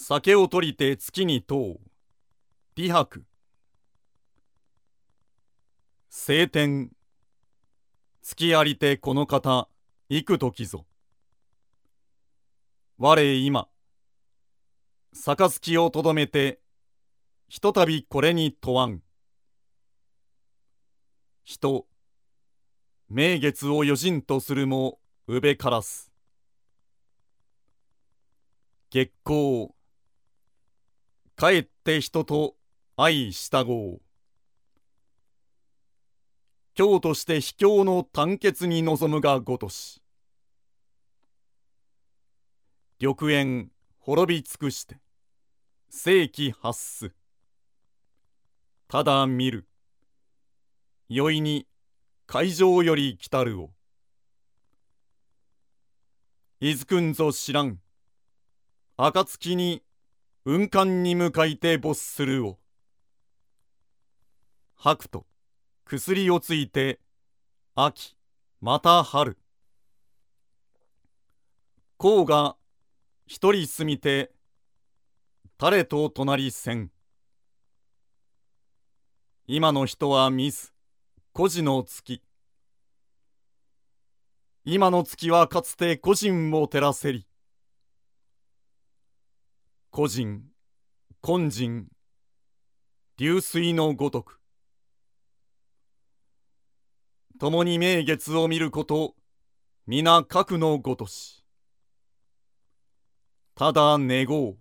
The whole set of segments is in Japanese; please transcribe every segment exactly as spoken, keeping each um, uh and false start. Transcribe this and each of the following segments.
酒を取りて月に問う。李白。青天。月ありてこの方、幾時ぞ。我今。杯をとどめて、ひとたびこれに問わん。人。名月を余人とするも、うべからす。月光。かえって人と相従おう。今日として秘境の短決に臨むがごとし。緑園滅び尽くして、世紀発す。ただ見る。宵に海上より来たるを。いずくんぞ知らん。暁に雲間に向かいて没するを。吐くと薬をついて秋また春。黄が一人住みて誰と隣せん。今の人は見ず孤児の月。今の月はかつて個人を照らせり。個人、根人、流水のごとく。共に名月を見ること、皆核のごとし。ただ願おう。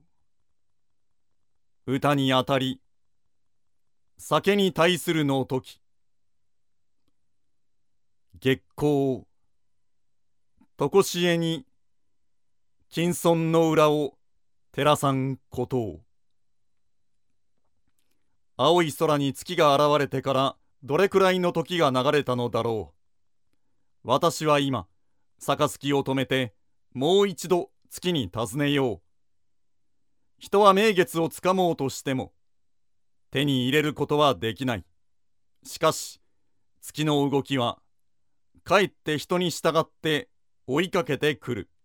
歌にあたり、酒に対するの時。月光、とこしえに、金尊の裏を、照らさんことを。青い空に月が現れてからどれくらいの時が流れたのだろう。私は今、杯を止めてもう一度月に尋ねよう。人は名月をつかもうとしても手に入れることはできない。しかし月の動きはかえって人に従って追いかけてくる。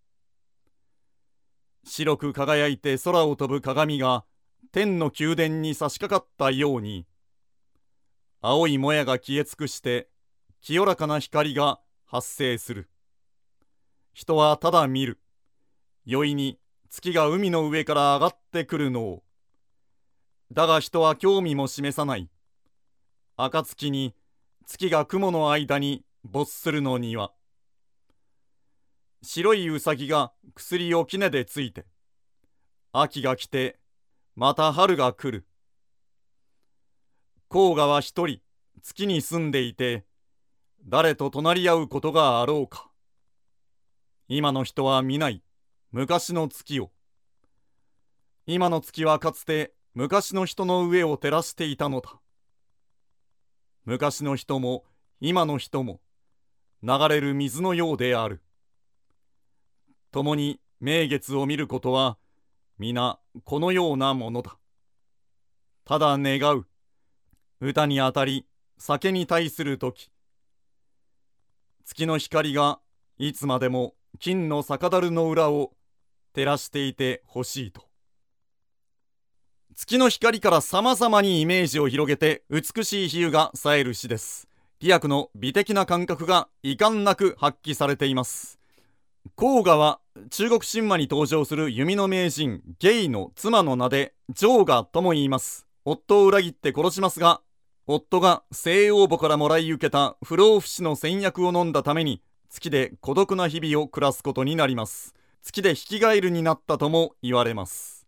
白く輝いて空を飛ぶ鏡が天の宮殿に差し掛かったように、青いもやが消え尽くして清らかな光が発生する。人はただ見る。宵に月が海の上から上がってくるのを。だが人は興味も示さない。暁に月が雲の間に没するのには。白いウサギが薬を杵でついて、秋が来て、また春が来る。黄河は一人、月に住んでいて、誰と隣り合うことがあろうか。今の人は見ない、昔の月を。今の月はかつて昔の人の上を照らしていたのだ。昔の人も今の人も、流れる水のようである。共に名月を見ることは皆このようなものだ。ただ願う。歌にあたり酒に対するとき、月の光がいつまでも金の酒樽の裏を照らしていてほしいと。月の光からさまざまにイメージを広げて美しい比喩が冴える詩です。李白の美的な感覚が遺憾なく発揮されています。黄河は中国神話に登場する弓の名人芸の妻の名で嫦娥とも言います。夫を裏切って殺しますが、夫が西王母からもらい受けた不老不死の仙薬を飲んだために月で孤独な日々を暮らすことになります。月で引き返るになったとも言われます。